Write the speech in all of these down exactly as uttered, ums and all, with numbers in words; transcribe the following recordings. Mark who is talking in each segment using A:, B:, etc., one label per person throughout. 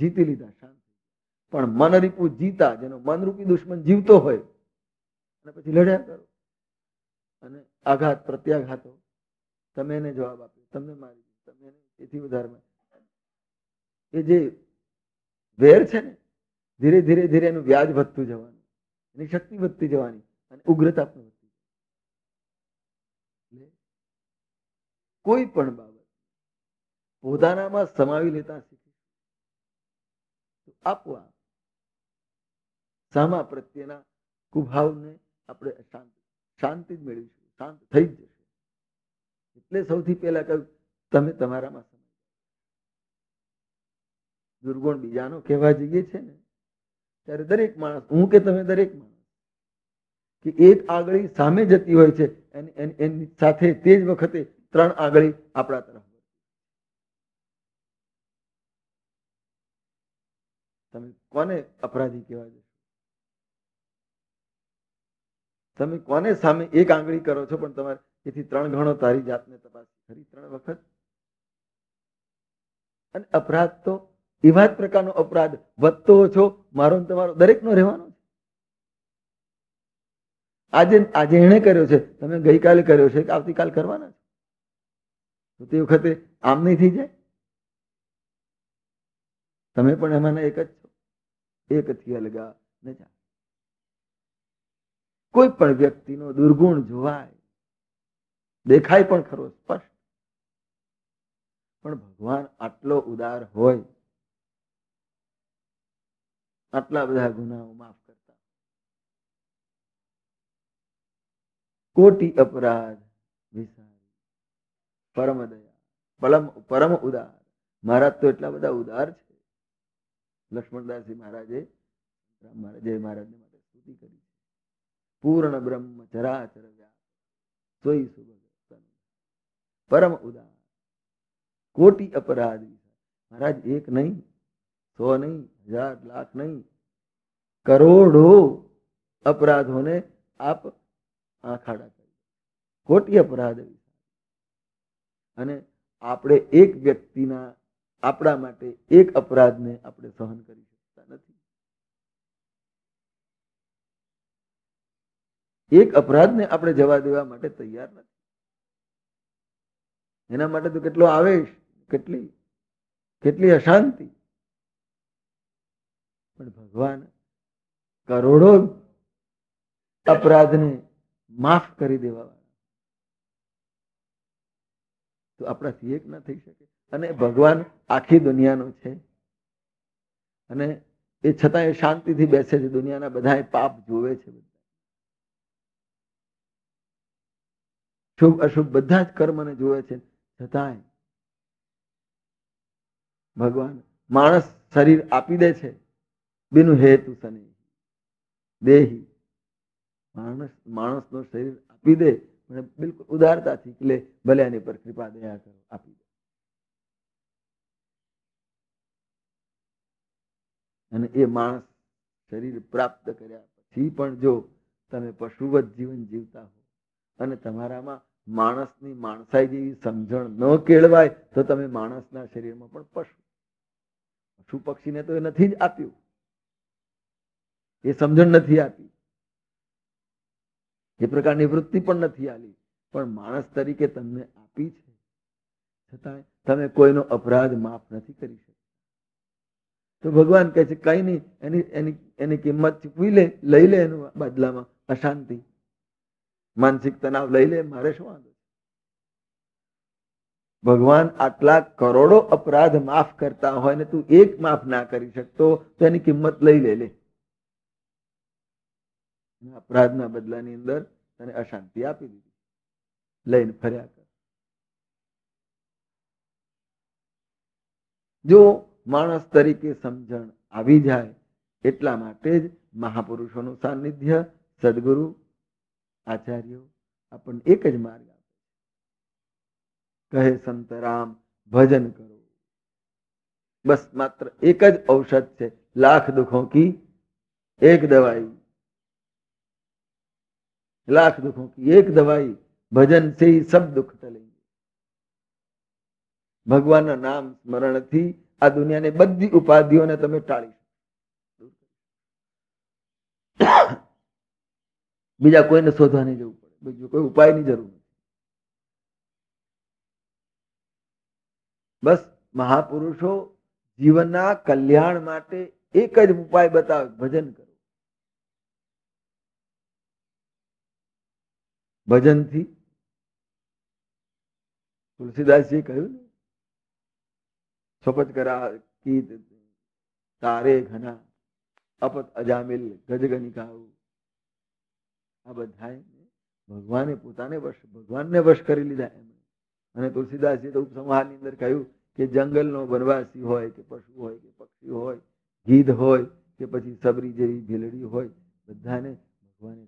A: જીતી લીધા, શાંત. પણ મન રૂપુ જીતા, જેનો મનરૂપી દુશ્મન જીવતો હોય અને પછી લડ્યા કરો અને આઘાત પ્રત્યાઘાતો, તમે એને જવાબ આપ્યો, તમને મારી દીધું, તમે એને એથી વધારે. એ જે વેર છે ને, ધીરે ધીરે ધીરે એનું વ્યાજ વધતું જવાનું, એની શક્તિ વધતી જવાની અને ઉગ્રતા પણ વધતી જવાની. કોઈ પણ બાબત પોતાનામાં સમાવી લેતા શીખી તો આપવા સામા પ્રત્યેના કુભાવને આપણે શાંત શાંતિ જ મેળવીશું, શાંત થઈ જ જશે. એટલે સૌથી પહેલા કહ્યું તમે તમારામાં સમાવી. દુર્ગુણ બીજાનો કહેવા જઈએ છે ને ત્યારે દરેક માણસ, હું કે તમે દરેક માણસ, કે એક આંગળી સામે જતી હોય છે એની સાથે તે જ વખતે ત્રણ આંગળી આપણા તરફ. તમે કોને અપરાધી કહેવા જશો? તમે કોને સામે એક આંગળી કરો છો પણ તમારે એથી ત્રણ ગણો તારી જાતને તપાસ કરી ત્રણ વખત. અને અપરાધ તો એવા જ પ્રકારનો અપરાધ વધતો ઓછો મારો ને તમારો દરેકનો રહેવાનો છે. આજે આજે એણે કર્યો છે, તમે ગઈકાલે કર્યો છે કે આવતીકાલ કરવાના છે, તો તે વખતે આમ નહીં થઈ જાય? તમે પણ એમાંના એક જ છો, એકથી અલગા ન જાય. કોઈ પણ વ્યક્તિનો દુર્ગુણ જોવાય, દેખાય પણ ખરો સ્પષ્ટ, પણ ભગવાન આટલો ઉદાર હોય, આટલા બધા ગુનાઓ માફ કરતા, કોટી અપરાધ વિસારી, પરમ દયા, પરમ પરમ ઉદાર. મહારાજ તો એટલા બધા ઉદાર છે. લક્ષ્મણદાસજી મહારાજે મહારાજે મહારાજને માટે સ્તુતિ કરી છે. પૂર્ણ બ્રહ્મ ચરાચર વ્યાપ સોઈ સુભગ પરમ ઉદાર, કોટી અપરાધ. મહારાજ એક નહીં, સો નહીં, હજાર, લાખ નહીં, કરોડો અપરાધોને આપ આખાડા કરી, કોટી અપરાધ. અને આપણે એક વ્યક્તિના આપણા માટે એક અપરાધને આપણે સહન કરી શકતા નથી. એક અપરાધને આપણે જવા દેવા માટે તૈયાર નથી. એના માટે તો કેટલો આવેશ, કેટલી કેટલી અશાંતિ. પણ ભગવાન કરોડો અપરાધને માફ કરી દેવા વાળા, તો આપણાથી એક ના થઈ શકે. અને ભગવાન આખી દુનિયાનો છે અને એ છતાં એ શાંતિથી બેસે છે. દુનિયાના બધા પાપ જોવે છે, શુભ અશુભ બધા જ કર્મને જોવે છે, છતાંય ભગવાન માણસ શરીર આપી દે છે બિનુ હેતુ સને દેહી. માણસ માણસનો શરીર આપી દે બિલકુલ ઉદારતાથી, એટલે ભલે એની પર કૃપા દયા કરો, આપી દે. અને એ માણસ શરીર પ્રાપ્ત કર્યા પછી પણ જો તમે પશુવત જીવન જીવતા હો અને તમારામાં માણસની માણસાઈ જેવી સમજણ ન કેળવાય તો તમે માણસના શરીરમાં પણ પશુ પશુ પક્ષીને તો એ નથી જ આપ્યું, એ સમજણ નથી આપી, એ પ્રકારની વૃત્તિ પણ નથી આલી, પણ માણસ તરીકે તમને આપી છે. છતાં તમે કોઈનો અપરાધ માફ નથી કરી શકતા. તો ભગવાન કહે છે કઈ નહીં, એની એની એની કિંમત ચૂકવી લે, લઈ લે, એનું બદલામાં અશાંતિ, માનસિક તણાવ લઈ લે, મારે શું વાંધો? ભગવાન આટલા કરોડો અપરાધ માફ કરતા હોય ને તું એક માફ ના કરી શકતો તો એની કિંમત લઈ લે લે. અપરાધના બદલાની અંદર તને અશાંતિ આપી દીધી, લઈને ફર્યા કર. જો માણસ તરીકે સમજણ આવી જાય, એટલા માટે જ મહાપુરુષોનું સાનિધ્ય, સદગુરુ આચાર્યો આપણને એક જ માર્ગ આપે, કહે સંતરામ ભજન કરો. બસ માત્ર એક જ ઔષધ છે, લાખ દુખો કી એક દવાઈ, लाख दुखों की एक दवाई, भजन से ही सब दुख टलेंगे. ભગવાનના નામ સ્મરણથી આ દુનિયાની બધી ઉપાધિઓને તમે ટાળી શકો. બીજા કોઈને શોધવા નહીં જવું પડે, બીજું કોઈ ઉપાયની જરૂર નથી. બસ મહાપુરુષો જીવનના કલ્યાણ માટે એક જ ઉપાય બતાવે, ભજન કરો. ભજનથી તુલસીદાસજીએ કહ્યું ને, સોપત કરા કીત તારે ઘના અપત અજામિલ ગજગની ખાવું. આ બધા ભગવાને પોતાને વશ ભગવાનને વશ કરી લીધા એમણે. અને તુલસીદાસજી તો ઉપસંહારની અંદર કહ્યું કે જંગલનો વનવાસી હોય કે પશુ હોય કે પક્ષી હોય, ગીધ હોય કે પછી સબરી જેવી ભીલડી હોય, બધાને ભગવાને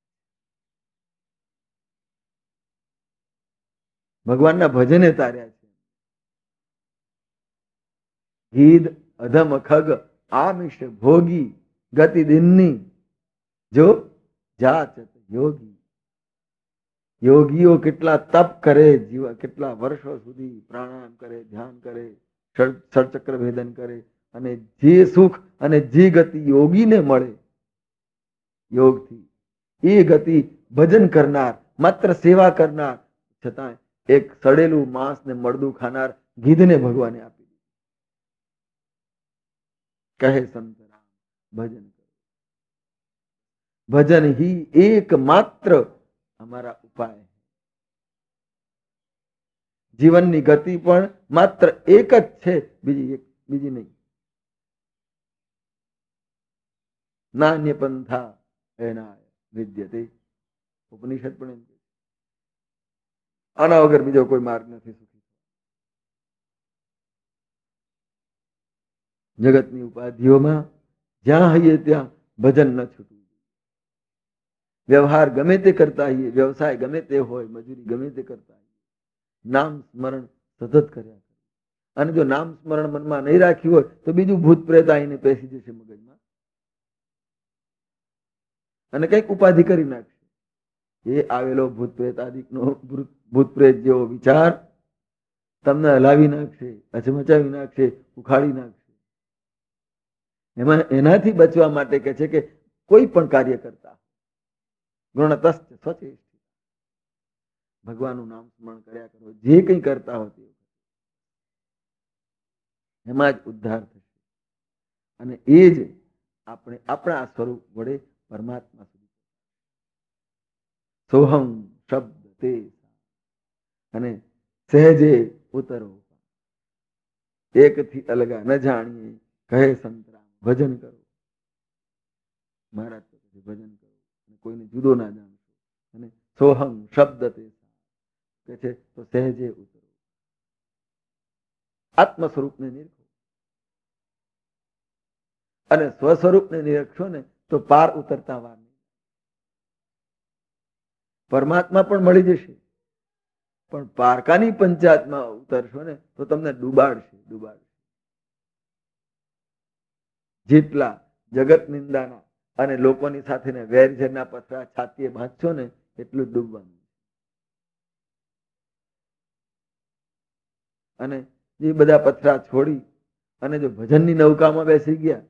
A: ભગવાનના ભજને તાર્યા છે. ગીધ અધમ ખગ આમિષ ભોગી ગતિ દિનની જો જાત યોગી. યોગીઓ કેટલા તપ કરે, જીવ કેટલા વર્ષો સુધી પ્રાણાયામ કરે, ધ્યાન કરે, ષડચક્ર ભેદન કરે, અને જે સુખ અને જે ગતિ યોગીને મળે યોગથી, એ ગતિ ભજન કરનાર, માત્ર સેવા કરનાર, છતાં એક સડેલું માંસ ને મળદું ખાનાર ગીધને ભગવાને આપી દીધું. કહે સંત રામ ભજન કરો. ભજન ही એકમાત્ર અમારા ઉપાય. જીવનની ગતિ પણ માત્ર એક જ છે, બીજી એક બીજી નહીં. નાન્ય પંથા એનાય વિદ્યતે. ઉપનિષદ પણ એમ કહે, આના વગર બીજો કોઈ માર્ગ નથી સુખી. જગતની ઉપાધિઓમાં જ્યાં હઈએ ત્યાં ભજન ન છૂટવું. વ્યવહાર ગમે તે કરતા હોઈએ, વ્યવસાય ગમે તે હોય, મજૂરી ગમે તે કરતા હોઈએ, નામ સ્મરણ સતત કર્યા કરે. અને જો નામ સ્મરણ મનમાં નહીં રાખ્યું હોય તો બીજું ભૂત પ્રેત આવીને બેસી જશે મગજમાં અને કઈક ઉપાધિ કરી નાખશે. એ આવેલો ભૂત પ્રેત આદિકનો ભૂત પ્રેત જેવો વિચાર તમને હલાવી નાખશે, અચમચાવી નાખશે, ઉખાડી નાખશે. એમાં એનાથી બચવા માટે કહે છે કે કોઈ પણ કાર્ય કરતા ગુણતસ્થ સ્વચેષ્ટિ, ભગવાનનું નામ સ્મરણ કર્યા કરો. જે કંઈ કરતા હો તે એમાં જ ઉદ્ધાર થશે. અને એ જ આપણે આપણા સ્વરૂપ વડે પરમાત્મા સુધી. સોહમ શબ્દ તે અને સહેજે ઉતરો. એકથી અલગા ન જાણીએ, કહે સંતરામ ભજન કરો. મહારાજ ભજન કરો, કોઈને જુદો ના જાણશો. અને સોહમ શબ્દ તે કે છે તો સહેજે ઉતરો. આત્મ સ્વરૂપને નિરખો, અને સ્વ સ્વરૂપને નિરખશો ને તો પાર ઉતરતા વાર નહીં. પરમાત્મા પણ મળી જશે, પણ પારકાની પંચાયતમાં ઉતરશો ને તો તમને ડૂબાડશે ડૂબાડશે. જેટલા જગત નિંદાના અને લોકોની સાથે વેરઝેરના પથરા છાતીએ બાંધશો ને એટલું જ ડૂબવાનું. અને એ બધા પથરા છોડી અને જો ભજનની નૌકામાં બેસી ગયા,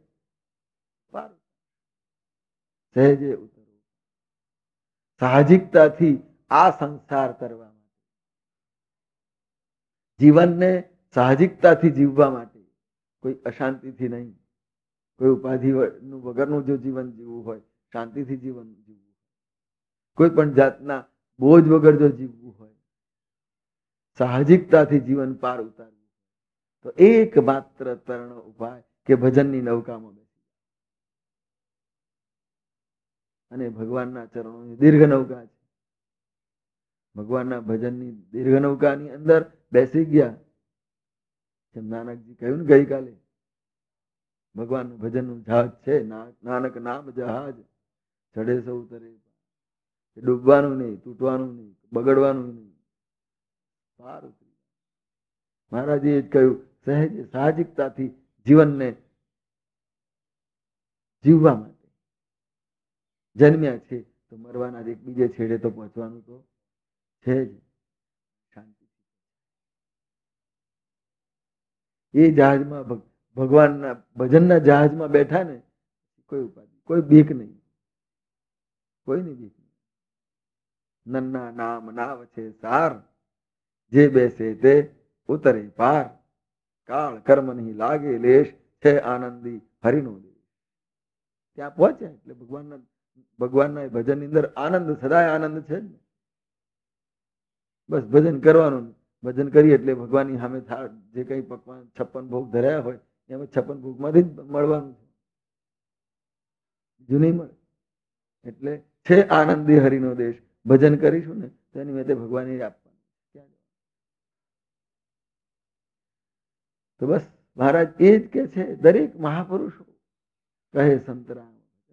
A: સહેજે ઉતરો. સાહજિકતાથી આ સંસાર કરવા માટે, જીવનને સાહજિકતાથી જીવવા માટે, કોઈ અશાંતિથી નહીં, કોઈ ઉપાધિ વગરનું જો જીવન જીવવું હોય, શાંતિથી જીવન જીવવું હોય, કોઈ પણ જાતના બોજ વગર જો જીવવું હોય, સાહજિકતાથી જીવન પાર ઉતારવું, તો એકમાત્ર તરણ ઉપાય કે ભજનની નૌકામાં બેસી અને ભગવાનના ચરણોની દીર્ઘ નૌકા છે. ભગવાનના ભજનની દીર્ઘ નૌકાની અંદર બેસી ગયા. જેમ નાનકજી કહ્યું ને ગઈકાલે, ભગવાનનું ભજનનું જહાજ છે, નાનક નામ જહાજ, ચડે સૌ ઉતરે. ડૂબવાનું નહીં, તૂટવાનું નહીં, બગડવાનું નહીં, પાર ઉતરી. મહારાજે જ કહ્યું સહેજ સાહજિકતાથી જીવનને જીવવા માટે જન્મ્યા છે, તો મરવાના એક બીજે છેડે તો પહોંચવાનું તો છે જ. શાંતિ એ જહાજમાં ભગવાનના ભજનના જહાજમાં બેઠા ને, કોઈ ઉપાધિ, કોઈ બીક નહીં, કોઈની બીક નહીં. નન્ના નામ નાવ છે સાર, જે બેસે તે ઉતરે પાર. કાળ કર્મ નહીં લાગે લેશ, છે આનંદી હરિનો દેશ. ત્યાં પહોંચ્યા એટલે ભગવાનના ભગવાનના ભજનની અંદર આનંદ, સદાય આનંદ છે ને. બસ ભજન કરવાનું. ભજન કરીએ એટલે ભગવાનની સામે જે કઈ પકવાન છપ્પન ભોગ ધર્યા હોય એમાં છપ્પન ભોગ માંથી જ મળવાનું છે, બીજું નહીં મળે. એટલે છે આનંદી હરિનો દેશ. ભજન કરીશું ને તો એની મેં ભગવાન આપવાનું. તો બસ મહારાજ એ જ કે છે, દરેક મહાપુરુષો કહે સંતરામ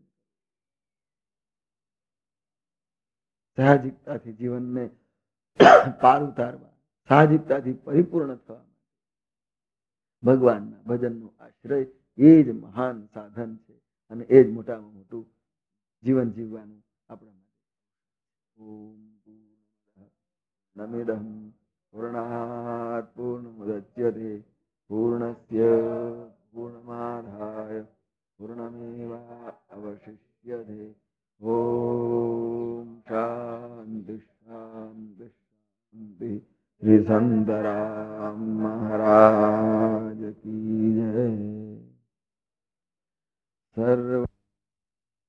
A: સાહજિકતાથી જીવનને પાર ઉતારવા, સાહજિકતાથી પરિપૂર્ણ થવા ભગવાનના ભજનનો આશ્રય એ જ મહાન સાધન છે અને એ જ મોટામાં મોટું જીવન જીવવાનું આપણા માટે. ઓમ નમિદં પૂર્ણાત પૂર્ણમુદચ્યતે પૂર્ણસ્ય પૂર્ણમાદાય પૂર્ણમેવાવશિષ્યતે. ઓમ શાંતિ શાંતિ શાંતિ. શ્રી સંતરામ મહારાજ કી જય. સર્વ